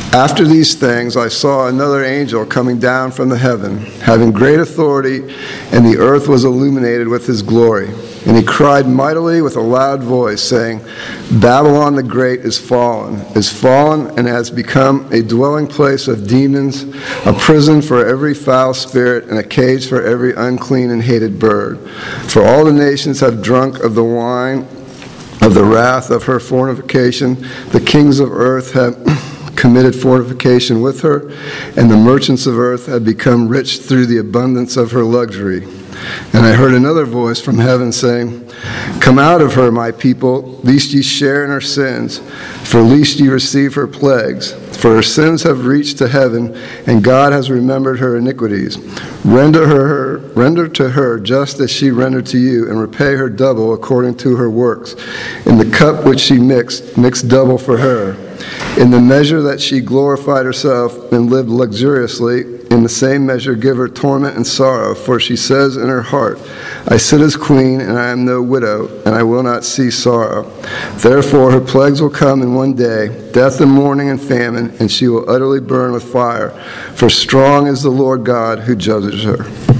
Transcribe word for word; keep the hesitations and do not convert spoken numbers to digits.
After these things, I saw another angel coming down from the heaven, having great authority, and the earth was illuminated with his glory. And he cried mightily with a loud voice, saying, Babylon the Great is fallen, is fallen, and has become a dwelling place of demons, a prison for every foul spirit, and a cage for every unclean and hated bird. For all the nations have drunk of the wine of the wrath of her fornication. The kings of earth have committed fornication with her, and the merchants of earth have become rich through the abundance of her luxury. And I heard another voice from heaven saying, Come out of her, my people, lest ye share in her sins, for lest ye receive her plagues. For her sins have reached to heaven, and God has remembered her iniquities. Render her, render to her just as she rendered to you, and repay her double according to her works. In the cup which she mixed, mix double for her. In the measure that she glorified herself and lived luxuriously, in the same measure give her torment and sorrow, for she says in her heart, I sit as queen, and I am no widow, and I will not see sorrow. Therefore her plagues will come in one day, death and mourning and famine, and she will utterly burn with fire. For strong is the Lord God who judges her.